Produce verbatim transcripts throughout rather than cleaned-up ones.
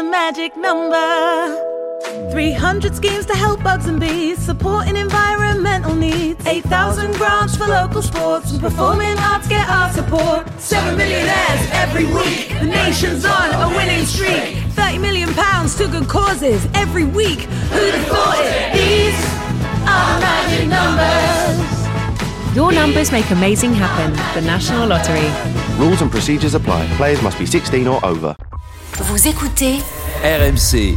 a magic number. three hundred schemes to help bugs and bees, supporting environmental needs. eight thousand grants for local sports, and performing arts get our support. seven millionaires every week, the nation's on a winning streak. thirty million pounds to good causes every week. Who'd have thought it? These are magic numbers. Your numbers make amazing happen. The National Lottery. Rules and procedures apply. Players must be sixteen or over. Vous écoutez R M C.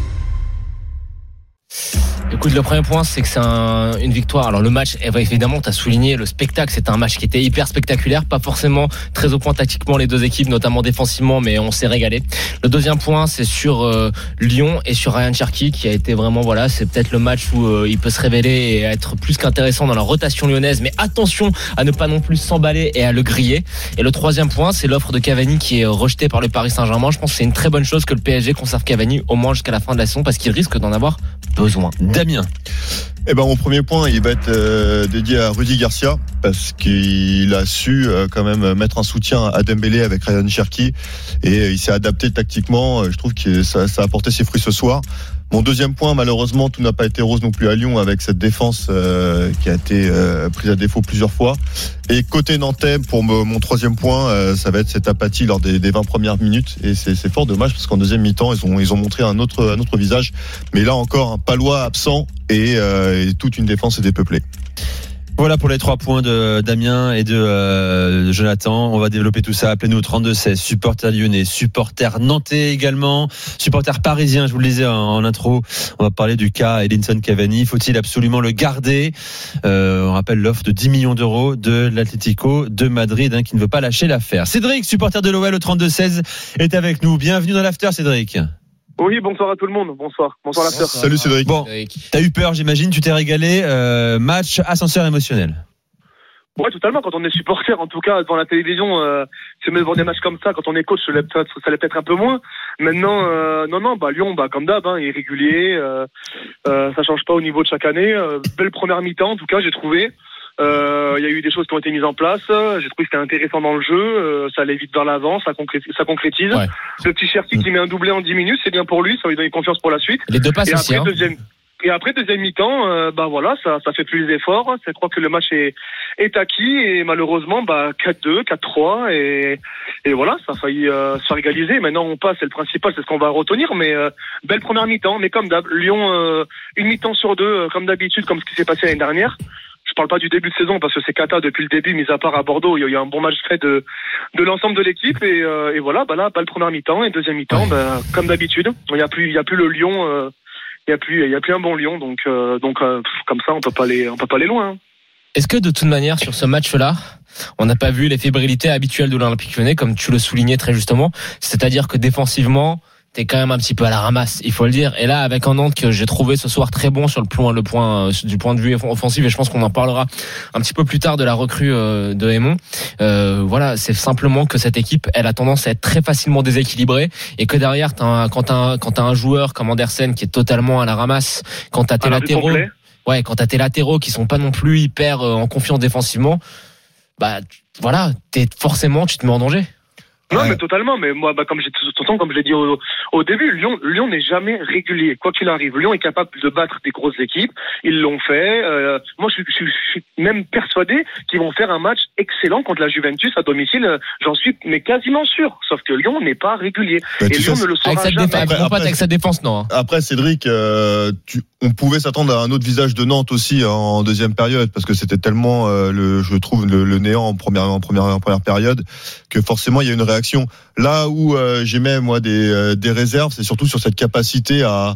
Écoute, le premier point, c'est que c'est un, une victoire. Alors le match, eh ben, évidemment, tu as souligné le spectacle. C'était un match qui était hyper spectaculaire, pas forcément très au point tactiquement les deux équipes, notamment défensivement, mais on s'est régalé. Le deuxième point, c'est sur euh, Lyon et sur Ryan Cherki, qui a été vraiment, voilà, c'est peut-être le match où euh, il peut se révéler et être plus qu'intéressant dans la rotation lyonnaise, mais attention à ne pas non plus s'emballer et à le griller. Et le troisième point, c'est l'offre de Cavani qui est rejetée par le Paris Saint-Germain. Je pense que c'est une très bonne chose que le P S G conserve Cavani au moins jusqu'à la fin de la saison, parce qu'il risque d'en avoir besoin. Damien. Eh ben, mon premier point, il va être euh, dédié à Rudy Garcia, parce qu'il a su euh, quand même mettre un soutien à Dembélé avec Ryan Cherki, et il s'est adapté tactiquement. Je trouve que ça, ça a apporté ses fruits ce soir. Mon deuxième point, malheureusement, tout n'a pas été rose non plus à Lyon, avec cette défense euh, qui a été euh, prise à défaut plusieurs fois. Et côté nantais, pour me, mon troisième point, euh, ça va être cette apathie lors des, des vingt premières minutes. Et c'est, c'est fort dommage, parce qu'en deuxième mi-temps, ils ont, ils ont montré un autre, un autre visage. Mais là encore, un Palois absent et, euh, et toute une défense dépeuplée. Voilà pour les trois points de Damien et de, euh, de Jonathan. On va développer tout ça. Appelez-nous au trente-deux seize. Supporters lyonnais, supporters nantais également, supporters parisiens. Je vous le disais en, en intro. On va parler du cas Edinson Cavani. Faut-il absolument le garder? euh, On rappelle l'offre de dix millions d'euros de l'Atlético de Madrid, hein, qui ne veut pas lâcher l'affaire. Cédric, supporter de l'O L au trente-deux seize, est avec nous. Bienvenue dans l'after, Cédric. Oui, bonsoir à tout le monde. Bonsoir. Bonsoir l'after. Salut Cédric. Bon, t'as eu peur, j'imagine, tu t'es régalé. Euh, match ascenseur émotionnel. Ouais, totalement. Quand on est supporter, en tout cas, devant la télévision, euh, c'est même devant des matchs comme ça. Quand on est coach, ça l'est peut-être, ça l'est peut-être un peu moins. Maintenant, euh, non, non, bah Lyon, bah comme d'hab, hein, irrégulier. Euh, euh, ça change pas au niveau de chaque année. Euh, belle première mi-temps, en tout cas, j'ai trouvé. Il euh, y a eu des choses qui ont été mises en place. J'ai trouvé que c'était intéressant dans le jeu. Euh, ça allait vite vers l'avant, ça concrétise. Ça concrétise. Ouais. Le petit Cherki mmh. qui met un doublé en dix minutes, c'est bien pour lui. Ça lui donne confiance pour la suite. Les deux passes et aussi. Après, hein. deuxième, et après deuxième mi-temps, euh, bah voilà, ça, ça fait plus d'efforts. Je crois que le match est, est acquis et malheureusement, bah quatre deux, quatre trois et, et voilà, ça a failli euh, se faire égaliser. Maintenant, on passe. C'est le principal, c'est ce qu'on va retenir. Mais euh, belle première mi-temps. Mais comme d'hab, Lyon, euh, une mi-temps sur deux, euh, comme d'habitude, comme ce qui s'est passé l'année dernière. Je parle pas du début de saison parce que c'est cata depuis le début, mis à part à Bordeaux, il y a eu un bon match fait de de l'ensemble de l'équipe et, euh, et voilà, bah là, pas le premier mi-temps et deuxième mi-temps, ouais. bah, comme d'habitude, il y a plus, il y a plus le Lyon, euh, il y a plus, il y a plus un bon Lyon, donc euh, donc euh, comme ça, on peut pas aller, on peut pas aller loin. Hein. Est-ce que de toute manière sur ce match-là, on n'a pas vu les fébrilités habituelles de l'Olympique Lyonnais, comme tu le soulignais très justement, c'est-à-dire que défensivement, t'es quand même un petit peu à la ramasse, il faut le dire. Et là, avec un Nantes que j'ai trouvé ce soir très bon sur le point, le point, du point de vue offensif, et je pense qu'on en parlera un petit peu plus tard de la recrue de Hémon. Euh, voilà, c'est simplement que cette équipe, elle a tendance à être très facilement déséquilibrée, et que derrière, t'as un, quand t'as un, quand t'as un joueur comme Andersen qui est totalement à la ramasse, quand t'as tes latéraux, ouais, quand t'as tes latéraux qui sont pas non plus hyper euh, en confiance défensivement, bah voilà, t'es forcément, tu te mets en danger. Non, ouais. mais totalement. Mais moi, bah, comme j'ai tout le temps, comme je l'ai dit au, au début, Lyon, Lyon n'est jamais régulier. Quoi qu'il arrive, Lyon est capable de battre des grosses équipes. Ils l'ont fait. Euh, moi, je, je, je suis même persuadé qu'ils vont faire un match excellent contre la Juventus à domicile. J'en suis, mais quasiment sûr. Sauf que Lyon n'est pas régulier. Mais et Lyon sais, ne le sera avec jamais. Défense, après, après, avec sa défense, non. Hein. Après, Cédric, euh, tu, on pouvait s'attendre à un autre visage de Nantes aussi en deuxième période, parce que c'était tellement, euh, le, je trouve, le, le néant en première, en première, en première période, que forcément il y a une réaction. Là où euh, j'émets moi des, euh, des réserves, c'est surtout sur cette capacité à,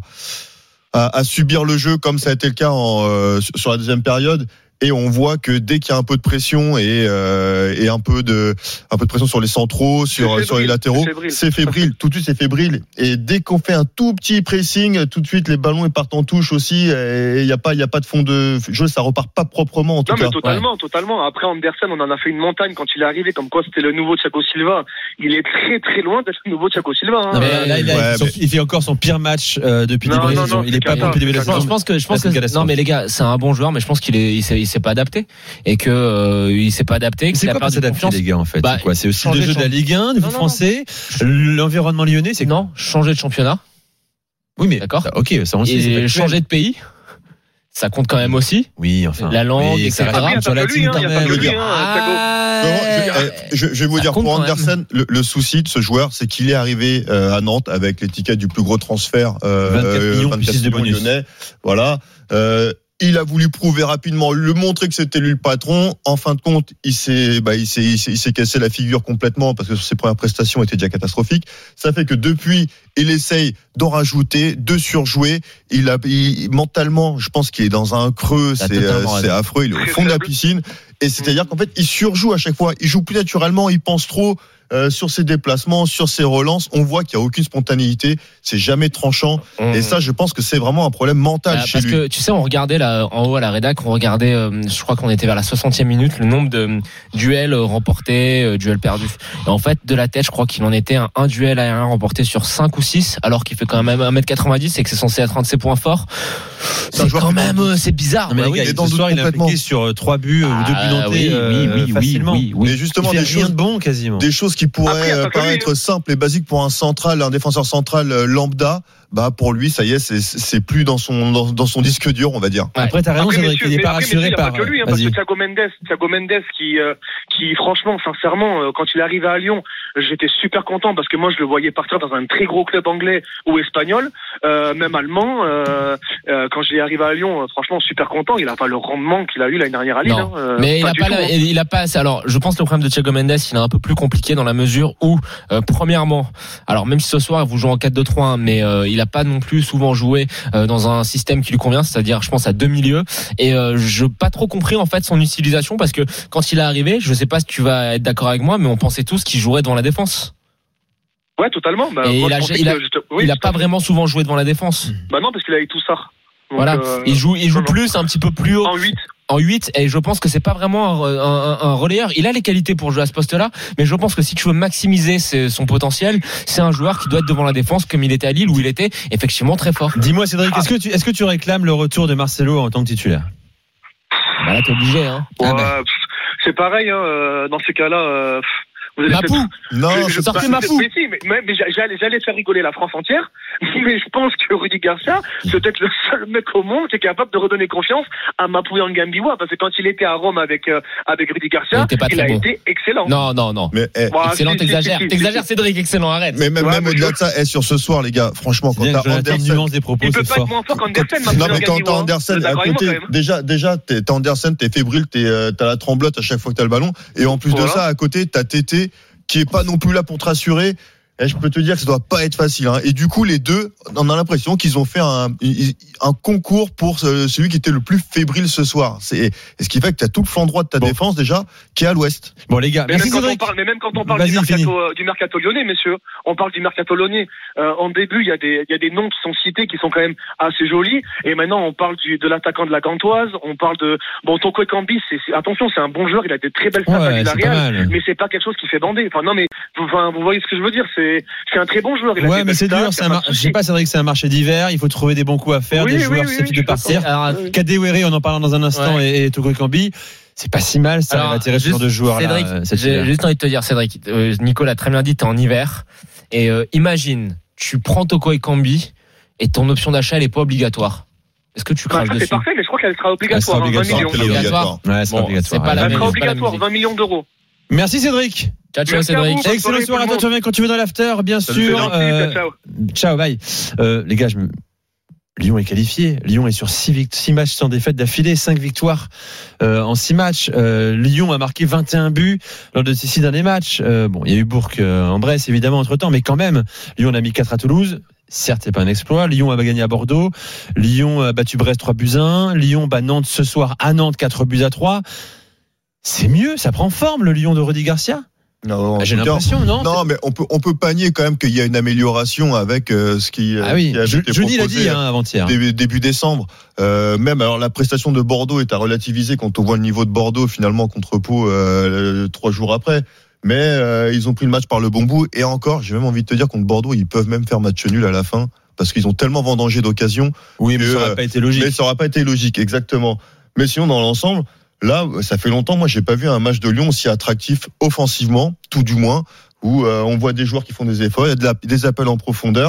à, à subir le jeu, comme ça a été le cas en, euh, sur la deuxième période. Et on voit que dès qu'il y a un peu de pression et, euh, et un peu de un peu de pression sur les centraux, sur fébrile, sur les latéraux, c'est fébrile. c'est fébrile. Tout de suite, c'est fébrile. Et dès qu'on fait un tout petit pressing, tout de suite les ballons ils partent en touche aussi. Et il y a pas il y a pas de fond de jeu, ça repart pas proprement en tout non, cas. Non mais totalement, ouais. totalement. Après Andersen, on en a fait une montagne quand il est arrivé, comme quoi c'était le nouveau Thiago Silva. Il est très très loin d'être le nouveau Thiago Silva. Hein. Non, mais là, il, a, ouais, son, mais... il fait encore son pire match euh, depuis non, dix non, non, Il est pas bon depuis début de la saison. Je pense que je pense que non mais les gars, c'est un bon joueur, mais je pense qu'il est il s'est, il s'est pas adapté et que euh, il s'est pas adapté. C'est quoi pas s'adapter les gars en fait? Bah, c'est quoi? C'est aussi le jeu de la Ligue un, du foot français, l'environnement lyonnais, c'est non changer de championnat. Oui, mais d'accord. Ok, ça on sait. Et changer de pays, ça compte quand même aussi. Oui, enfin. La langue, et et cetera. Ah, Sur la team quand même. Ah, Non, je, je, je vais vous ça dire, compte pour quand même. Andersen, le, le souci de ce joueur, c'est qu'il est arrivé euh, à Nantes avec l'étiquette du plus gros transfert, euh, vingt-quatre millions plus six de bonus. lyonnais. Voilà. Euh, il a voulu prouver rapidement, le montrer que c'était lui le patron. En fin de compte, il s'est, bah, il s'est, il s'est, il s'est cassé la figure complètement parce que ses premières prestations étaient déjà catastrophiques. Ça fait que depuis, il essaye d'en rajouter, de surjouer. Il a, il, mentalement, je pense qu'il est dans un creux. T'as C'est, totalement c'est raison. affreux. Il est au fond de la piscine. Et c'est-à-dire qu'en fait, il surjoue à chaque fois. Il joue plus naturellement. Il pense trop euh, sur ses déplacements, sur ses relances. On voit qu'il n'y a aucune spontanéité. C'est jamais tranchant. Mmh. Et ça, je pense que c'est vraiment un problème mental Bah, chez parce lui. que tu sais, on regardait là en haut à la rédac, on regardait, euh, je crois qu'on était vers la soixantième minute, le nombre de euh, duels euh, remportés, euh, duels perdus. Et en fait, de la tête, je crois qu'il en était un, un duel aérien remporté sur cinq ou six, alors qu'il fait quand même un mètre quatre-vingt-dix et que c'est censé être un de ses points forts. C'est un C'est joueur quand qui même, euh, c'est bizarre. Non, mais Bah les oui. gars, il est dans ce le soir, doute il a complètement. impliqué sur trois buts ou deux buts Ah, notés oui, oui, oui, oui, facilement. oui, oui. Mais justement, Il fait des rien choses, de bon quasiment. des choses qui pourraient Après, euh, parce que lui, paraître simples et basiques pour un central, un défenseur central euh, lambda, bah pour lui, ça y est, c'est, c'est plus dans son dans, dans son disque dur, on va dire. Ouais. Après, t'as raison, Après, Cédric, messieurs, il n'est mais pas après, rassuré messieurs, il y a par. pas que lui, hein, parce Vas-y. que Thiago Mendes, Thiago Mendes qui, euh, qui franchement, sincèrement, euh, quand il est arrivé à Lyon, j'étais super content parce que moi, je le voyais partir dans un très gros club anglais ou espagnol, euh, même allemand. Euh, euh, quand je l'ai arrivé à Lyon, euh, franchement, super content. Il a pas le rendement qu'il a eu l'année dernière à Lille. Non, hein, euh, mais il pas a du pas, tout, la- hein. il a pas. Alors, je pense que le problème de Thiago Mendes, il est un peu plus compliqué dans la mesure où, euh, premièrement, alors même si ce soir vous jouez en quatre deux trois, hein, mais euh, il a pas non plus souvent joué euh, dans un système qui lui convient, c'est-à-dire, je pense à deux milieux. Et euh, je pas trop compris en fait son utilisation parce que quand il est arrivé, je sais pas si tu vas être d'accord avec moi, mais on pensait tous qu'il jouerait devant la défense. Ouais, totalement. Bah, Et moi, il je a- pensais il a- que juste- oui, il a tout pas à fait. vraiment souvent joué devant la défense. Bah non, parce qu'il avait tout ça. Donc, Voilà, euh, il joue, il joue non, non. plus, un petit peu plus haut. En huit. En huit, et je pense que c'est pas vraiment un, un, un relayeur. Il a les qualités pour jouer à ce poste-là, mais je pense que si tu veux maximiser ses- son potentiel, c'est un joueur qui doit être devant la défense comme il était à Lille où il était effectivement très fort. Dis-moi, Cédric, est-ce que tu est-ce que tu réclames le retour de Marcelo en tant que titulaire? Bah là, t'es obligé, hein. Ouais, Ah bah. pff, c'est pareil, hein, euh, dans ces cas-là. euh, pff, vous allez Mapou, Non, Je- c'est je- sortez bah, Mapou. mais si, mais, mais- mais j'allais, j'allais faire rigoler la France entière, mais je pense que Rudy Garcia, c'est peut-être le seul mec au monde qui est capable de redonner confiance à Mapou Yangambiwa, parce que quand il était à Rome avec euh, avec Rudy Il Garcia, était pas il très a bon. été excellent. Non, non, non. Mais, eh, Bah, Excellent, si, si, t'exagères. si, si, T'exagères, si. Cédric, excellent, arrête. mais même, Ouais, même mais au-delà je- de ça, eh, sur ce soir, les gars, franchement, quand Bien, t'as Jonathan, Andersen, nuance des propos Il ce peut pas soir. être moins fort qu'Andersen, non, Mapou mais quand t'as Yangambiwa, hein. Andersen Vous êtes à d'accord avec moi, côté, quand même. déjà, déjà, t'es, t'as Andersen, t'es fébrile, t'es, euh, t'as la tremblote à chaque fois que t'as le ballon. Et en plus de Voilà. ça, à côté, t'as Tété, qui est pas non plus là pour te rassurer. Et je peux te dire que ça doit pas être facile. Hein. Et du coup, les deux, on a l'impression qu'ils ont fait un, un concours pour celui qui était le plus fébrile ce soir. C'est, et ce qui fait que tu as tout le flanc droit de ta Bon. défense déjà, qui est à l'ouest. Bon les gars, Mais merci même, quand on Cédric. parle, mais même quand on parle Vas-y, du fini. mercato, euh, du mercato lyonnais, messieurs, on parle du mercato lyonnais. Euh, en début, il y a des, il y a des noms qui sont cités qui sont quand même assez jolis. Et maintenant, on parle du, de l'attaquant de la Gantoise. On parle de, bon, Toko Ekambi, c'est, c'est- attention, c'est un bon joueur. Il a des très belles stats à Ouais, c'est pas Villarreal. mal. Mais c'est pas quelque chose qui fait bander. Enfin, non, mais, enfin, vous voyez ce que je veux dire. C'est, c'est un très bon joueur. Il a Ouais, des mais belles c'est stats, dur. y a C'est un pas mar- de Je souci. sais pas, Cédric, c'est un marché d'hiver. Il faut trouver des bons coups à faire, Oui, des oui, joueurs oui, susceptibles oui, de je suis partir. d'accord. Alors, Kadewere, on en parlera dans un instant, Ouais. et, et Toko Ekambi. C'est pas si mal, ça Alors, va attirer ce juste, genre de joueurs Cédric, là. cet j'ai hiver. juste envie de te dire, Cédric, euh, Nicolas a très bien dit, t'es en hiver. Et euh, imagine, tu prends Toko Ekambi et ton option d'achat, elle est pas obligatoire. Est-ce que tu Bah, craches ça, c'est dessus? parfait, mais je crois qu'elle sera Elle sera obligatoire, hein, vingt obligatoire. millions. C'est obligatoire. Ouais, c'est Bon, obligatoire. c'est pas la Ouais. Elle même- sera c'est pas la obligatoire, même vingt millions d'euros. Merci Cédric. Ciao, ciao, Merci à Cédric. vous. Bonne Excellente soirée, soirée à tout toi, le tu reviens quand tu veux dans l'after, bien Salut, sûr. Gentil, Euh, ciao, ciao. Ciao, bye. Euh, les gars, je me... Lyon est qualifié. Lyon est sur six vict- six matchs sans défaite d'affilée, cinq victoires euh, en six matchs. Euh, Lyon a marqué vingt et un buts lors de ces six derniers matchs. Euh, bon, il y a eu Bourg euh, en Bresse évidemment entre temps, mais quand même, Lyon en a mis quatre à Toulouse. Certes, c'est pas un exploit. Lyon a gagné à Bordeaux. Lyon a battu Brest trois buts à un. Lyon bat Nantes ce soir à Nantes quatre buts à trois. C'est mieux, ça prend forme le Lyon de Rudy Garcia. Non, J'ai en tout cas, l'impression, non Non, mais on peut on peut pas nier quand même qu'il y a une amélioration avec euh, ce qui, euh, Ah oui, qui avait été Johnny l'a proposé, dit hein, avant-hier. début, début décembre. Euh, même alors la prestation de Bordeaux est à relativiser quand on voit le niveau de Bordeaux finalement contre Pau euh, trois jours après. Mais euh, ils ont pris le match par le bon bout et encore, j'ai même envie de te dire contre Bordeaux, ils peuvent même faire match nul à la fin parce qu'ils ont tellement vendangé d'occasions. Oui, mais que, ça n'aurait euh, pas été logique. Mais ça n'aura pas été logique, exactement. Mais sinon, dans l'ensemble, là, ça fait longtemps, moi, j'ai pas vu un match de Lyon aussi attractif offensivement, tout du moins, où euh, on voit des joueurs qui font des efforts, il y a de la- des appels en profondeur.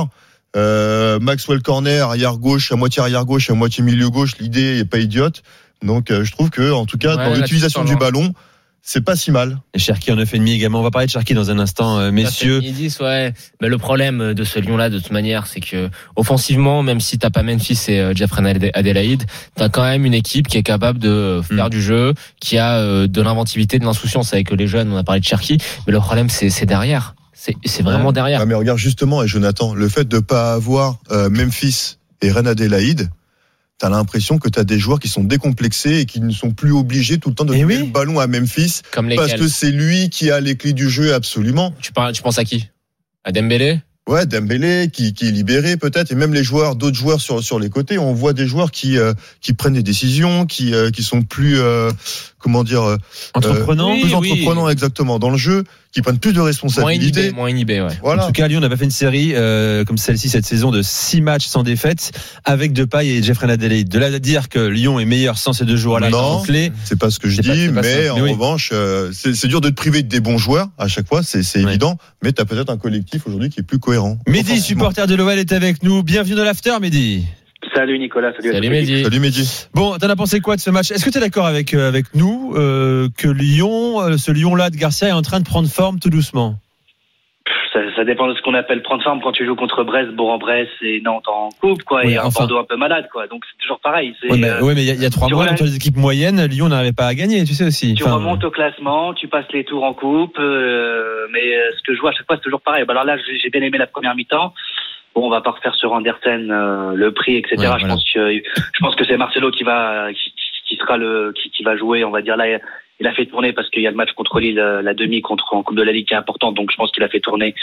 Euh, Maxwell Cornet, arrière gauche, à moitié arrière gauche, à moitié milieu gauche. L'idée est pas idiote. Donc, euh, je trouve que, en tout cas, Ouais, dans là, l'utilisation du ballon, c'est pas si mal. Et Cherki en neuf virgule cinq également. On va parler de Cherki dans un instant, euh, messieurs. dix, ouais. Mais le problème de ce Lyon-là, de toute manière, c'est que offensivement, même si t'as pas Memphis et euh, Jeffrey Adélaïde, t'as quand même une équipe qui est capable de faire mm. du jeu, qui a euh, de l'inventivité, de l'insouciance avec les jeunes. On a parlé de Cherki, mais le problème, c'est, c'est derrière. C'est, c'est vraiment ouais. derrière. Ah, mais regarde justement, et Jonathan, le fait de pas avoir euh, Memphis et Reine Adélaïde, t'as l'impression que t'as des joueurs qui sont décomplexés et qui ne sont plus obligés tout le temps de donner oui. le ballon à Memphis Comme parce que c'est lui qui a les clés du jeu absolument. Tu, parles, tu penses à qui? À Dembélé? Ouais, Dembélé qui, qui est libéré peut-être, et même les joueurs, d'autres joueurs sur sur les côtés. On voit des joueurs qui euh, qui prennent des décisions, qui euh, qui sont plus euh, comment dire euh, entreprenants, plus oui, entreprenants oui. exactement dans le jeu, qui prennent plus de responsabilités. Moins inhibés, moins inhibés, ouais. Voilà. En tout cas, à Lyon, on n'a pas fait une série euh, comme celle-ci cette saison de six matchs sans défaite avec Depay et Jeffrey Adélaïde. De là à dire que Lyon est meilleur sans ces deux joueurs-là, non, c'est pas ce que je c'est dis, pas, mais pas en mais oui. revanche, euh, c'est, c'est dur de te priver de des bons joueurs à chaque fois, c'est, c'est ouais. évident, mais t'as peut-être un collectif aujourd'hui qui est plus cohérent. Mehdi, supporter de l'O L, est avec nous. Bienvenue dans l'after, Mehdi. Salut Nicolas, salut, salut Mehdi. Salut Mehdi. Bon, t'en as pensé quoi de ce match? Est-ce que t'es d'accord avec euh, avec nous euh, que Lyon, euh, ce Lyon-là de Garcia est en train de prendre forme tout doucement? Ça, ça dépend de ce qu'on appelle prendre forme quand tu joues contre Brest, Bourg-en-Bresse et Nantes en coupe, quoi, oui, et un enfin. Bordeaux un peu malade, quoi. Donc c'est toujours pareil. C'est, oui, mais, euh, oui, mais il y, y a trois mois, entre les équipes moyennes, Lyon n'arrivait pas à gagner, tu sais aussi. Tu enfin, remontes au classement, tu passes les tours en coupe, euh, mais euh, ce que je vois à chaque fois, c'est toujours pareil. Bah, alors là, j'ai, j'ai bien aimé la première mi-temps. Bon, on va pas refaire sur Andersen euh, le prix, et cetera. Ouais, je voilà. pense que je pense que c'est Marcelo qui va qui, qui sera le qui, qui va jouer. On va dire là, il a fait tourner parce qu'il y a le match contre Lille, la demi contre en Coupe de la Ligue qui est importante. Donc je pense qu'il a fait tourner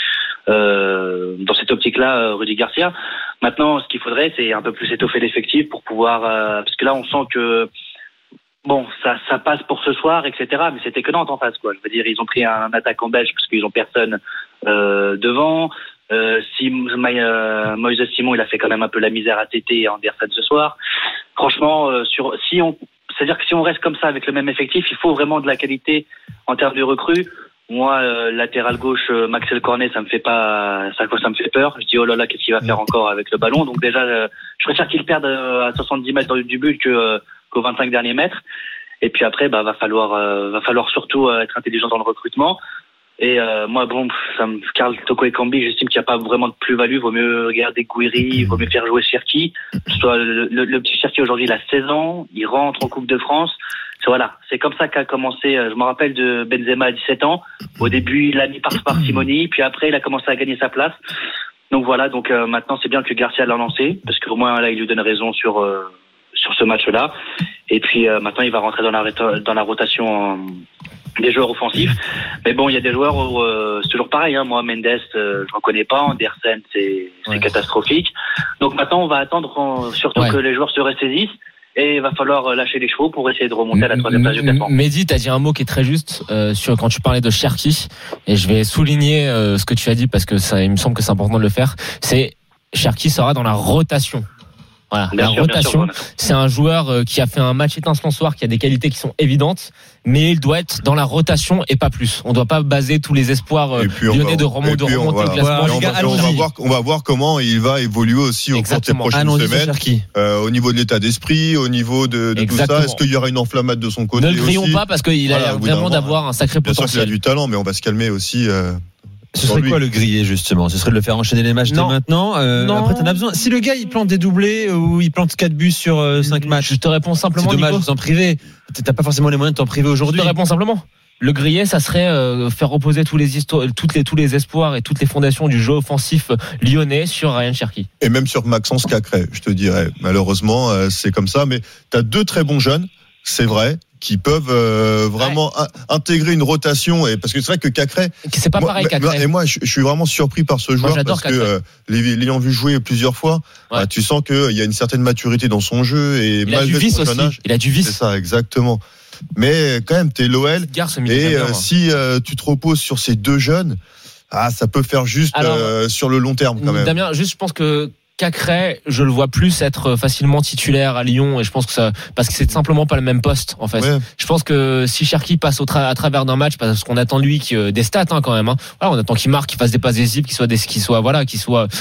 euh, dans cette optique-là, Rudy Garcia. Maintenant, ce qu'il faudrait, c'est un peu plus étoffer l'effectif pour pouvoir euh, parce que là, on sent que bon, ça ça passe pour ce soir, et cetera. Mais c'était que Nantes en face, quoi. Je veux dire, ils ont pris un attaquant belge parce qu'ils ont personne euh, devant. Euh, si euh, Moïse Simon, il a fait quand même un peu la misère à Tété et Andersen ce soir. Franchement, euh, sur si on, c'est-à-dire que si on reste comme ça avec le même effectif, il faut vraiment de la qualité en termes de recrues. Moi, euh, latéral gauche, euh, Maxwell Cornet, ça me fait pas, ça, ça me fait peur. Je dis oh là là, qu'est-ce qu'il va faire encore avec le ballon? Donc déjà, euh, je préfère qu'il perde euh, à soixante-dix mètres du but que euh, qu'aux vingt-cinq derniers mètres. Et puis après, bah va falloir, euh, va falloir surtout euh, être intelligent dans le recrutement. Et euh, moi, bon, ça me Karl Toko Ekambi, j'estime qu'il n'y a pas vraiment de plus-value. Vaut mieux regarder Gouiri, vaut mieux faire jouer Cherki. Soit le, le, le petit Cherki aujourd'hui, il a seize ans, il rentre en Coupe de France. C'est, voilà, c'est comme ça qu'a commencé. Je me rappelle de Benzema à dix-sept ans. Au début, il a mis par parcimonie, puis après, il a commencé à gagner sa place. Donc voilà, donc euh, maintenant, c'est bien que Garcia l'a lancé, parce qu'au moins là, il lui donne raison sur euh, sur ce match-là. Et puis euh, maintenant, il va rentrer dans la dans la rotation. Euh, des joueurs offensifs, mais bon, il y a des joueurs où euh, c'est toujours pareil. Hein. Moi, Mendes, euh, je ne reconnais pas. Andersen, c'est, c'est ouais. catastrophique. Donc maintenant, on va attendre on, surtout ouais. que les joueurs se ressaisissent et il va falloir lâcher les chevaux pour essayer de remonter à la troisième place du classement. Mehdi, tu as dit un mot qui est très juste euh, sur quand tu parlais de Cherki, et je vais souligner euh, ce que tu as dit parce que ça, il me semble que c'est important de le faire. C'est Cherki sera dans la rotation. Voilà, bien la sûr, rotation, sûr, c'est un joueur qui a fait un match étincelant ce soir, qui a des qualités qui sont évidentes, mais il doit être dans la rotation et pas plus. On ne doit pas baser tous les espoirs lyonnais de remonter au classement. On va, on, va voir, on va voir comment il va évoluer aussi au cours des prochaines Allons-y, semaines, euh, au niveau de l'état d'esprit, au niveau de, de tout ça. Est-ce qu'il y aura une enflammade de son côté? Ne le crions aussi pas parce qu'il a l'air vraiment d'avoir un sacré potentiel. Bien sûr qu'il a du talent, mais on va se calmer aussi. Euh, Ce serait quoi le griller justement? Ce serait de le faire enchaîner les matchs non. dès maintenant. Euh, non. Après, t'en as besoin. Si le gars il plante des doublés ou il plante quatre buts sur euh, cinq matchs, je te réponds simplement. C'est dommage Nico. de s'en priver. T'as pas forcément les moyens de t'en priver aujourd'hui. Je te réponds simplement. Le griller, ça serait euh, faire reposer tous les histoires, toutes les tous les espoirs et toutes les fondations du jeu offensif lyonnais sur Ryan Cherki. Et même sur Maxence Cacré, je te dirais. Malheureusement, euh, c'est comme ça. Mais t'as deux très bons jeunes, c'est vrai, qui peuvent euh, vraiment ouais. a- intégrer une rotation, et parce que c'est vrai que Cacré, c'est pas moi, pareil Cacré. Et moi je, je suis vraiment surpris par ce joueur, moi, parce Cacré. que euh, l'ayant vu jouer plusieurs fois, ouais. bah, tu sens qu'il y a une certaine maturité dans son jeu, et il a du vice aussi. Âge, il a du vice. C'est ça, exactement. Mais quand même, t'es l'O L, et euh, si euh, tu te reposes sur ces deux jeunes, ah, ça peut faire juste Alors, euh, sur le long terme quand même. Damien, juste je pense que Cacré, je le vois plus être facilement titulaire à Lyon, et je pense que ça, parce que c'est simplement pas le même poste en fait. Ouais. Je pense que si Cherki passe au tra- à travers d'un match, parce qu'on attend lui qui, euh, des stats hein, quand même. Hein. Voilà, on attend qu'il marque, qu'il fasse des passes décisives, qu'il soit, des, qu'il soit voilà, qu'il soit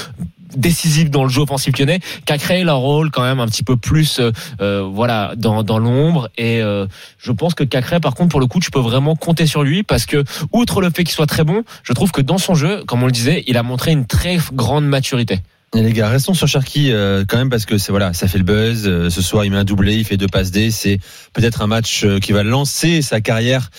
décisifs dans le jeu offensif lyonnais, qu'à créer leur rôle quand même un petit peu plus, euh, euh, voilà, dans, dans l'ombre. Et euh, je pense que Cacré, par contre, pour le coup, tu peux vraiment compter sur lui parce que, outre le fait qu'il soit très bon, je trouve que dans son jeu, comme on le disait, il a montré une très grande maturité. Et les gars, restons sur Cherki euh, quand même parce que c'est voilà, ça fait le buzz. Euh, ce soir, il met un doublé, il fait deux passes D. C'est peut-être un match euh, qui va lancer sa carrière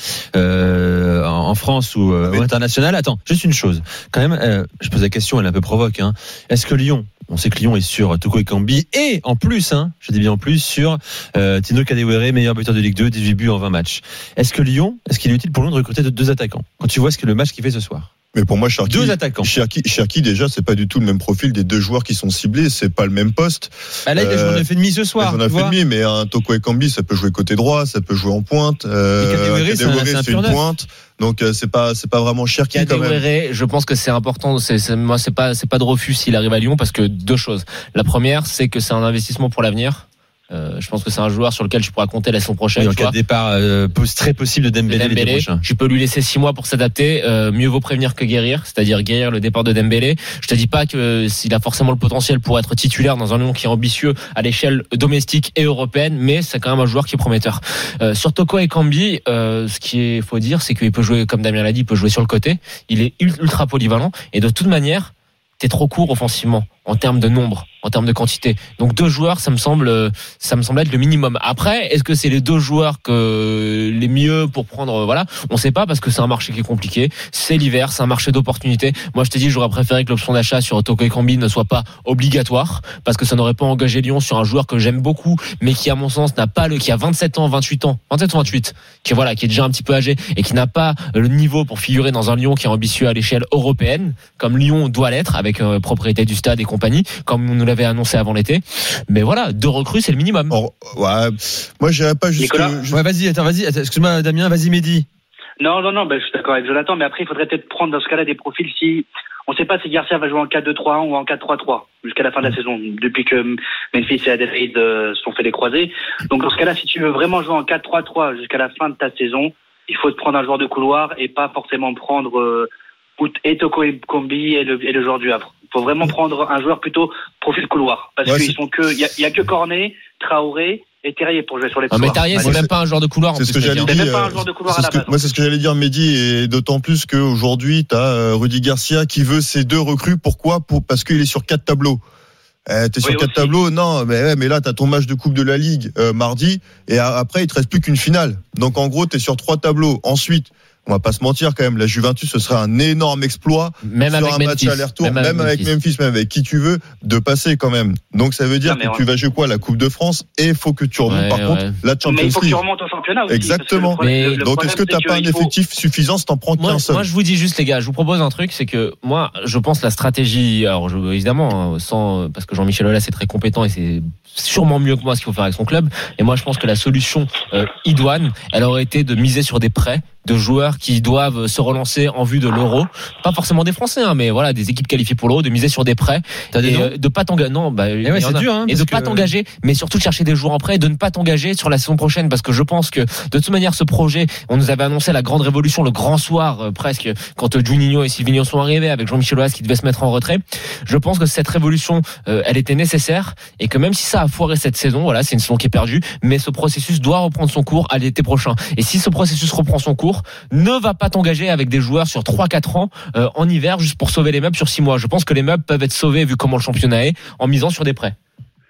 euh, en, en France ou euh, oui. international. Attends, juste une chose. Quand même, euh, je pose la question, elle est un peu provoque. Hein. Est-ce que Lyon, on sait que Lyon est sur Toko Ekambi et en plus, hein, je dis bien en plus sur euh, Tino Kadewere, meilleur buteur de Ligue deux, dix-huit buts en vingt matchs. Est-ce que Lyon, est-ce qu'il est utile pour Lyon de recruter deux attaquants quand tu vois ce que le match qu'il fait ce soir? Mais pour moi, Cherki, deux attaquants. Cherki, Cherki, déjà, c'est pas du tout le même profil des deux joueurs qui sont ciblés. C'est pas le même poste. Ah là, il a joué en neuf et demi ce soir. Il a fait demi, mais un Toko Ekambi, ça peut jouer côté droit, ça peut jouer en pointe. Euh, Kadewere, c'est, un, c'est, un c'est une pointe. Donc euh, c'est pas c'est pas vraiment Cherki quand même. Kadewere, je pense que c'est important. C'est, c'est moi, c'est pas c'est pas de refus s'il arrive à Lyon parce que deux choses. La première, c'est que c'est un investissement pour l'avenir. Euh, je pense que c'est un joueur sur lequel tu pourras compter la saison prochaine. Oui, en cas de départ euh, très possible de Dembélé, de Dembélé tu peux lui laisser six mois pour s'adapter. Euh, mieux vaut prévenir que guérir, c'est-à-dire guérir le départ de Dembélé. Je te dis pas que euh, s'il a forcément le potentiel pour être titulaire dans un Lyon qui est ambitieux à l'échelle domestique et européenne, mais c'est quand même un joueur qui est prometteur. Euh, sur Toko Ekambi, euh, ce qui est faut dire, c'est qu'il peut jouer, comme Damien l'a dit, il peut jouer sur le côté. Il est ultra polyvalent et de toute manière, t'es trop court offensivement en termes de nombre, en termes de quantité. Donc deux joueurs, ça me semble, ça me semble être le minimum. Après, est-ce que c'est les deux joueurs que les mieux pour prendre, voilà, on sait pas parce que c'est un marché qui est compliqué. C'est l'hiver, c'est un marché d'opportunités. Moi, je te dis, j'aurais préféré que l'option d'achat sur Toko Ekambi ne soit pas obligatoire parce que ça n'aurait pas engagé Lyon sur un joueur que j'aime beaucoup, mais qui, à mon sens, n'a pas le, qui a vingt-sept ans, vingt-huit ans, vingt-sept ou vingt-huit, qui voilà, qui est déjà un petit peu âgé et qui n'a pas le niveau pour figurer dans un Lyon qui est ambitieux à l'échelle européenne, comme Lyon doit l'être avec euh, propriété du stade et compagnie, comme on nous l'avait annoncé avant l'été. Mais voilà, deux recrues, c'est le minimum. Oh, ouais. Moi, j'irais pas jusque. Juste... Ouais, vas-y, attends, vas-y. Attends, excuse-moi, Damien, vas-y, Mehdi. Non, non, non, ben, je suis d'accord avec Jonathan, mais après, il faudrait peut-être prendre dans ce cas-là des profils si, on sait pas si Garcia va jouer en quatre deux trois un ou en quatre trois trois jusqu'à la fin de la saison, depuis que Memphis et Adelaide euh, se sont fait les croisés. Donc, dans ce cas-là, si tu veux vraiment jouer en quatre trois trois jusqu'à la fin de ta saison, il faut te prendre un joueur de couloir et pas forcément prendre, euh, et Toko Ekambi et le, et le joueur du Havre. Il faut vraiment prendre un joueur plutôt profil couloir. Parce ouais, qu'ils sont que, il y a, y a que Cornet, Traoré et Terrier pour jouer sur les couloirs. Mais Terrier, c'est même pas un joueur de couloir. C'est ce que j'allais dire. C'est même pas un joueur de couloir à la base. Moi, c'est ce que j'allais dire, Mehdi, et d'autant plus qu'aujourd'hui, t'as euh, Rudy Garcia qui veut ces deux recrues. Pourquoi? Pour, parce qu'il est sur quatre tableaux. Eh, t'es sur oui, quatre aussi. tableaux, non, mais, mais là, t'as ton match de Coupe de la Ligue euh, mardi, et après, il te reste plus qu'une finale. Donc, en gros, t'es sur trois tableaux. Ensuite, on va pas se mentir quand même, la Juventus, ce serait un énorme exploit même sur avec un Memphis. match aller-retour, même, même avec Memphis. Memphis, même avec qui tu veux, de passer quand même. Donc ça veut dire non, que tu vas jouer quoi, la Coupe de France, et il faut que tu remontes ouais, par ouais. contre la Champions League. Mais il faut que tu remontes au championnat aussi. Exactement. Problème, mais, donc est-ce que t'as pas un effectif faut... suffisant si t'en prends moi, qu'un seul? Moi je vous dis juste les gars, je vous propose un truc, c'est que moi je pense la stratégie, alors je, évidemment sans parce que Jean-Michel Aulas est très compétent et c'est sûrement mieux que moi ce qu'il faut faire avec son club. Et moi je pense que la solution euh, idoine, elle aurait été de miser sur des prêts de joueurs qui doivent se relancer en vue de l'Euro, pas forcément des Français, hein, mais voilà des équipes qualifiées pour l'Euro, de miser sur des prêts, T'as des et euh, de pas t'engager, non, bah, et, ouais, c'est dur, hein, et de que... pas t'engager, mais surtout de chercher des joueurs en prêt, et de ne pas t'engager sur la saison prochaine, parce que je pense que de toute manière ce projet, on nous avait annoncé la grande révolution, le grand soir euh, presque, quand euh, Juninho et Silvinho sont arrivés avec Jean-Michel Aulas qui devait se mettre en retrait. Je pense que cette révolution, euh, elle était nécessaire, et que même si ça a foiré cette saison, voilà, c'est une saison qui est perdue, mais ce processus doit reprendre son cours à l'été prochain. Et si ce processus reprend son cours, ne va pas t'engager avec des joueurs sur trois quatre ans euh, en hiver juste pour sauver les meubles sur six mois. Je pense que les meubles peuvent être sauvés vu comment le championnat est en misant sur des prêts. Jonathan ?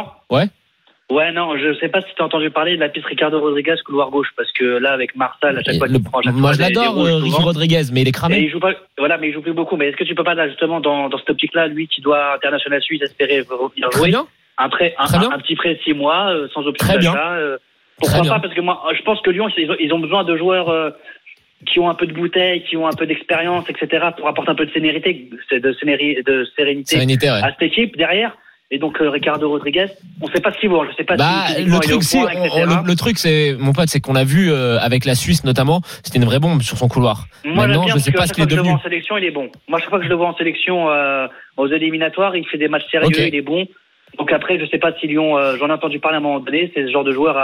Ouais. Ouais, non, je sais pas si tu as entendu parler de la piste Ricardo Rodriguez couloir gauche, parce que là avec Marsal à chaque fois qu'il prend chaque moi fois je l'adore euh, Ricky Rodriguez, mais il est cramé. Et il joue pas, voilà, mais il joue plus beaucoup. Mais est-ce que tu peux pas là justement dans dans cette optique-là, lui qui doit international suisse espérer revenir jouer, bien. un prêt, un, un, un petit prêt de six mois euh, sans option Très d'achat. Euh, pourquoi Très pas bien. Parce que moi, je pense que Lyon, ils ont, ils ont besoin de joueurs. Euh, qui ont un peu de bouteille, qui ont un peu d'expérience, et cetera, pour apporter un peu de sérénité, de, sénéri, de sérénité, sérénité ouais. à cette équipe derrière. Et donc euh, Ricardo Rodriguez, on sait pas ce qu'il vaut. Je sais pas. Bah, si le truc, c'est, le, le truc, c'est, mon pote, c'est qu'on a vu euh, avec la Suisse notamment, c'était une vraie bombe sur son couloir. Moi, maintenant, je sais pas ce qu'il est devenu. Je le vois en sélection, il est bon. Moi, chaque fois que je le vois en sélection euh, aux éliminatoires, il fait des matchs sérieux, okay. Il est bon. Donc après, je sais pas si Lyon, euh, j'en ai entendu parler à un moment donné, c'est ce genre de joueur à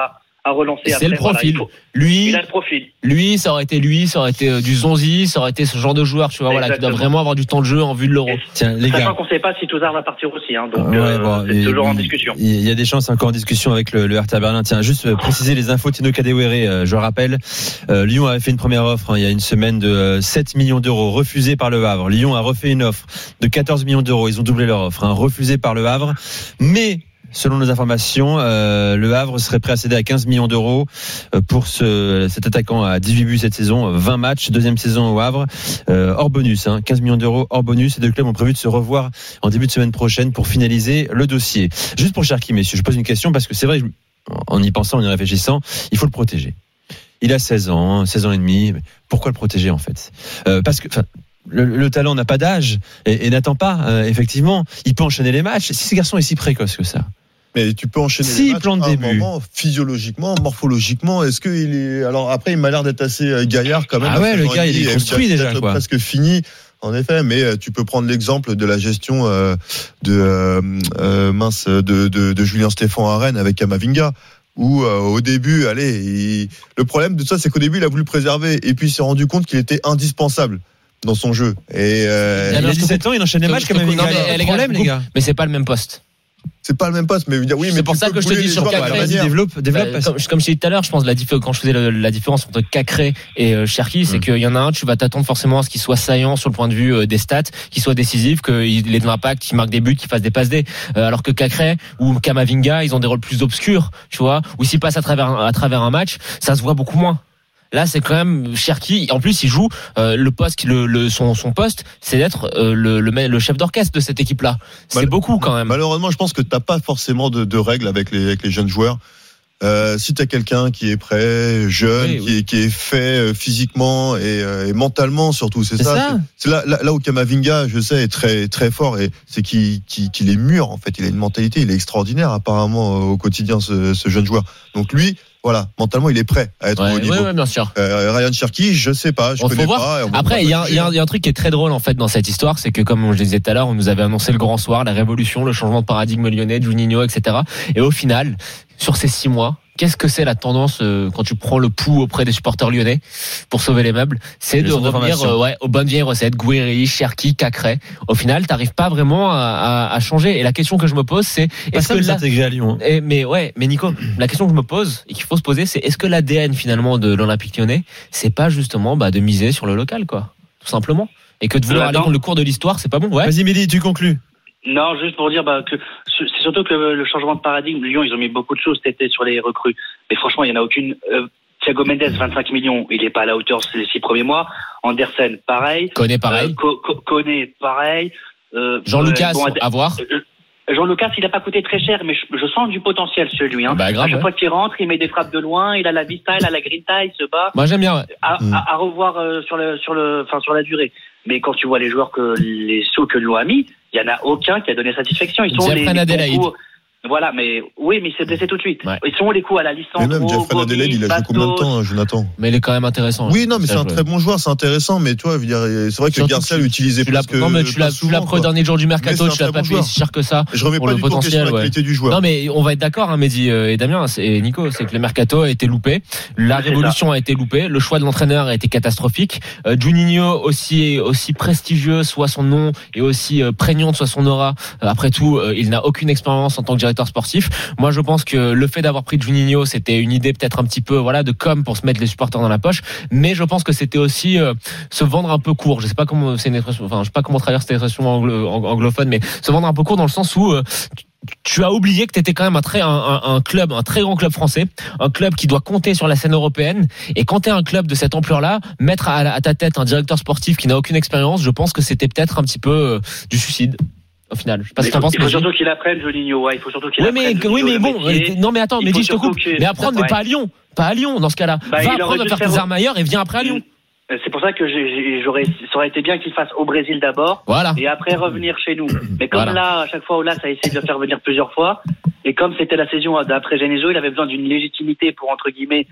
à relancer. C'est après, le profil. voilà, faut... Lui, il a le profil. Lui, ça aurait été lui, ça aurait été euh, du Zonzi, ça aurait été ce genre de joueur, tu vois, voilà, qui doit vraiment avoir du temps de jeu en vue de l'Euro. Tiens, les Sachant gars. qu'on ne sait pas si Touzard va partir aussi, hein, donc Ouais, euh, bon, c'est et, toujours en il- discussion. Il y a des chances encore en discussion avec le, le Hertha Berlin. Tiens, juste euh, préciser les infos. Tino Kadewere, euh, je rappelle, euh, Lyon avait fait une première offre hein, il y a une semaine de euh, sept millions d'euros, refusée par le Havre. Lyon a refait une offre de quatorze millions d'euros. Ils ont doublé leur offre, hein, refusée par le Havre, mais selon nos informations, euh, le Havre serait prêt à céder à quinze millions d'euros pour ce, cet attaquant à dix-huit buts cette saison, vingt matchs, deuxième saison au Havre, euh, hors bonus, hein, quinze millions d'euros hors bonus. Les deux clubs ont prévu de se revoir en début de semaine prochaine pour finaliser le dossier. Juste pour Cherki, messieurs, je pose une question parce que c'est vrai, je, en y pensant, en y réfléchissant, il faut le protéger. Il a seize ans, seize ans et demi. Pourquoi le protéger en fait euh, Parce que... Le, le talent n'a pas d'âge et, et n'attend pas, euh, effectivement. Il peut enchaîner les matchs. Si ce garçon est si précoce que ça. Mais tu peux enchaîner Si, les matchs plan de à un début. moment, physiologiquement, morphologiquement. Est-ce qu'il est alors après il m'a l'air d'être assez euh, gaillard quand même. Ah ouais, le Jean-Yves gars, il est est construit peut-être déjà, quoi. presque fini. En effet, mais euh, tu peux prendre l'exemple de la gestion euh, de euh, euh, mince de, de, de Julien Stéphan à Rennes avec Kamavinga. Où euh, au début, allez, il... le problème de ça, c'est qu'au début, il a voulu préserver et puis il s'est rendu compte qu'il était indispensable dans son jeu. Et euh, Il a dix-sept ans, il enchaîne les matchs comme un Non, mais, les problème, gars, les gars. mais c'est pas le même poste. c'est pas le même poste, mais oui, mais C'est pour tu ça peux que je te bouler dis les sur joueurs Cacré, à la Vas-y, manière. développe, développe. Bah, parce- comme, comme je t'ai dit tout à l'heure, je pense que la diff- quand je faisais le- la différence entre Cacré et euh, Cherki, c'est Mm. qu'il y en a un, tu vas t'attendre forcément à ce qu'il soit saillant sur le point de vue euh, des stats, qu'il soit décisif, qu'il ait de l'impact, qu'il marque des buts, qu'il fasse des passes D. Euh, alors que Cacré ou Kamavinga, ils ont des rôles plus obscurs, tu vois, où s'ils passent à travers un- à travers un match, ça se voit beaucoup moins. Là, c'est quand même Cherki. En plus, il joue euh, le poste, qui- le, le son son poste, c'est d'être euh, le, le le chef d'orchestre de cette équipe-là. C'est Mal- beaucoup quand même. Malheureusement, je pense que t'as pas forcément de, de règles avec les, avec les jeunes joueurs. Euh, si t'as quelqu'un qui est prêt, jeune, Oui, qui, oui. Est, qui est fait euh, physiquement et, euh, et mentalement surtout, c'est C'est ça. ça. C'est, c'est là, là, là où Kamavinga, je sais, est très très fort et c'est qu'il, qu'il, qu'il est mûr en fait. Il a une mentalité, il est extraordinaire apparemment au quotidien ce, ce jeune joueur. Donc lui, voilà, mentalement, il est prêt à être Ouais, au haut ouais, niveau. ouais, bien sûr. Euh, Ryan Cherki, je sais pas, je Bon, connais faut pas. voir. et on va Après, pas il y, a un- juger. il y a un- il y a un truc qui est très drôle en fait dans cette histoire, c'est que comme je le disais tout à l'heure, on nous avait annoncé le grand soir, la révolution, le changement de paradigme lyonnais, Juninho, et cetera. Et au final, sur ces six mois, qu'est-ce que c'est la tendance euh, quand tu prends le pouls auprès des supporters lyonnais pour sauver les meubles? C'est Le de centre de revenir formation. euh, ouais, aux bonnes vieilles recettes, Guiri, Cherki, Cacré. Au final, t'arrives pas vraiment à, à, à changer. Et la question que je me pose, c'est Pas est-ce ça que de là, s'intégrer à Lyon. hein. Eh, mais ouais, mais Nico, la question que je me pose et qu'il faut se poser, c'est est-ce que l'A D N finalement de l'Olympique Lyonnais, c'est pas justement bah, de miser sur le local, quoi, tout simplement, et que de vouloir Euh, aller non. contre le cours de l'histoire, c'est pas bon, ouais. Vas-y, Mélie, tu conclus. Non, juste pour dire bah, que c'est surtout que le, le changement de paradigme, Lyon, ils ont mis beaucoup de choses cet été sur les recrues. Mais franchement, il n'y en a aucune. Euh, Thiago Mendes, vingt-cinq millions, il n'est pas à la hauteur ces six premiers mois. Andersen, pareil. Connaît pareil. Euh, Co- Co- Koné, pareil. Euh, Jean-Lucas, euh, bon, Ad- à voir. euh, Jean-Lucas, il n'a pas coûté très cher, mais je, je sens du potentiel chez lui. Hein. Bah, grave, à chaque ouais. fois qu'il rentre, il met des frappes de loin, il a la vista, il a la grinta, il se bat. Moi j'aime bien. Ouais. À, Mm. à, à revoir euh, sur le sur le enfin sur la durée. Mais quand tu vois les joueurs que les sous que Lyon a mis, il y en a aucun qui a donné satisfaction. Ils sont Jeffrey les, les Adelaide. concours- Voilà, mais oui, mais il s'est blessé tout de suite. Ouais. Ils sont les coups à la licence. Mais même Jeffrey Adelaide, il a joué combien de temps, hein, Jonathan? Mais il est quand même intéressant. Oui, non, mais Ça, c'est un je- très bon joueur, c'est intéressant, mais toi, je veux dire, c'est vrai que Surtout Garcia que tu- l'utilisait Tu l'as, presque non mais tu pas l'as, tu souvent, l'as pris au quoi. dernier jour du Mais mercato, c'est un tu l'as très pas bon payé joueur. si cher que ça. Je remets pour pas le du tout en question potentiel, la ouais. qualité du joueur. Non mais on va être d'accord, hein, Mehdi euh, et Damien et Nico, c'est que le mercato a été loupé, la C'est révolution a été loupée, le choix de l'entraîneur a été catastrophique. Euh, Juninho aussi aussi prestigieux soit son nom et aussi euh, prégnant soit son aura. Euh, après tout, euh, il n'a aucune expérience en tant que directeur sportif. Moi, je pense que le fait d'avoir pris Juninho, c'était une idée peut-être un petit peu voilà de com pour se mettre les supporters dans la poche, mais je pense que c'était aussi euh, se vendre un peu court. Je sais pas comment c'est une expression, enfin je sais pas comment traduire cette expression anglo- anglophone, mais se vendre un peu court dans le sens où euh, tu as oublié que tu étais quand même un très un, un, un club, un très grand club français, un club qui doit compter sur la scène européenne. Et quand tu es un club de cette ampleur-là, mettre à, à ta tête un directeur sportif qui n'a aucune expérience, je pense que c'était peut-être un petit peu euh, du suicide. Au final, je sais pas Il ce que faut, t'en penses. il faut mais surtout qu'il apprenne Juninho. Ouais, il faut surtout qu'il oui, apprenne. mais, oui, Juninho, mais le bon, métier. euh, non, mais attends, Il mais faut dis, je te surtout coupe. que- Mais apprendre, mais Ouais. pas à Lyon. Pas à Lyon, dans ce cas-là. Bah, Va il aurait apprendre à dû faire faire tes au- armes ailleurs et viens après à Lyon. C'est pour ça que j'ai- j'aurais, ça aurait été bien qu'il fasse au Brésil d'abord. Voilà. Et après revenir chez nous. Mais comme Voilà. là, à chaque fois, là, ça a essayé de le faire venir plusieurs fois. Et comme c'était la saison d'après Genesio, il avait besoin d'une légitimité pour, entre guillemets,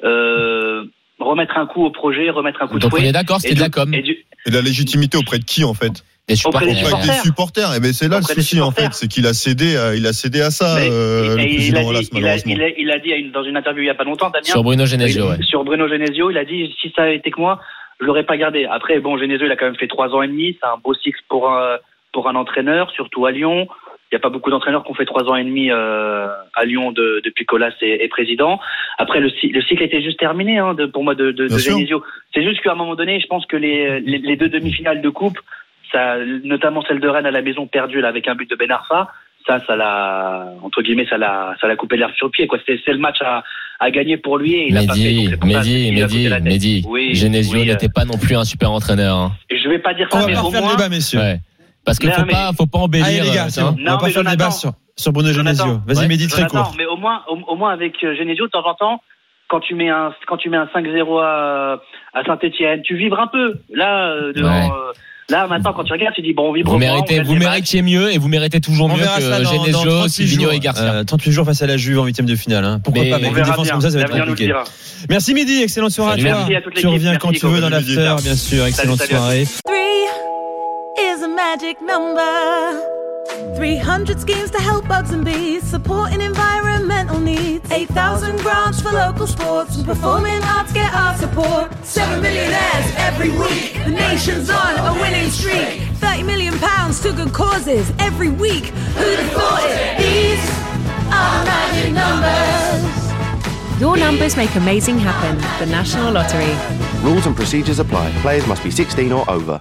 euh, remettre un coup au projet, remettre un coup Donc de on est fouet. d'accord, c'était Et de la du- com. et du- Et la légitimité auprès de qui, en fait? Les supporters. Auprès des Auprès des supporters. Et ben c'est là Auprès le des souci en supporters. fait, c'est qu'il a cédé, à, il a cédé à ça, Mais, euh, et- le et il, a président dit, Aulas, il, a, malheureusement. il, a, il a dit à une, dans une interview il y a pas longtemps, Damien, Sur Bruno Genesio, ouais. sur Bruno Genesio, il a dit si ça avait été que moi, je l'aurais pas gardé. Après, bon, Genesio, il a quand même fait trois ans et demi, c'est un beau cycle pour un, pour un entraîneur, surtout à Lyon. Il n'y a pas beaucoup d'entraîneurs qui ont fait trois ans et demi euh, à Lyon de, depuis qu'Aulas est, est président. Après, le, le cycle était juste terminé hein, de, pour moi de, de, de Genesio. C'est juste qu'à un moment donné, je pense que les, les, les deux demi-finales de coupe, ça, notamment celle de Rennes à la maison perdue là, avec un but de Ben Arfa, ça, ça l'a entre guillemets, ça l'a, ça l'a coupé l'herbe sur le pied. Quoi, c'était c'est le match à, à gagner pour lui et il a pas fait. Mehdi, Donc, c'est pour ça Mehdi, qu'il a coupé Mehdi, la tête. Mehdi. Oui, Genesio oui, n'était euh, pas non plus un super entraîneur. Hein. Je vais pas dire On ça, va mais pas au refaire le moins. débat, messieurs. Ouais. Parce qu'il Mais, faut mais- pas, faut pas embellir. Allez, les gars, euh, c'est hein. bon. On va Non, pas mais faire le débat Jonathan. sur, sur Bruno Jonathan. Genesio. Vas-y, Ouais. Mehdi, très Jonathan, court. mais au moins, au, au moins avec euh, Genesio, de temps en temps, quand tu mets un, quand tu mets un cinq zéro à, à Saint-Etienne, tu vibres un peu. Là, euh, devant, Ouais. euh, là, maintenant, quand tu regardes, tu dis, bon, on vibre Vous moins, méritez, on gagne vous des méritiez mieux et vous méritez toujours On mieux verra ça que dans, dans Genesio, trente-huit Silvino jours. et Garcia. Euh, trente-huit jours face à la Juve en huitième de finale. Hein. Pourquoi Mais- pas, matchs. mais On avec une verra défense bien. comme ça, ça va être L'avenir nous le compliqué. dira. Merci Mehdi, excellente soirée Salut, à toi. merci à toute Tu l'équipe, reviens quand merci, tu veux dans Mehdi. l'after, bien sûr. Excellente salut à soirée. Three is a magic number. three hundred schemes to help bugs and bees, supporting environmental needs. eight thousand grants for local sports and performing arts get our support. seven millionaires every week. The nation's on a winning streak. thirty million pounds to good causes every week. Who'd have thought it? These are magic numbers. Your numbers make amazing happen. The National Lottery. Rules and procedures apply. Players must be sixteen or over.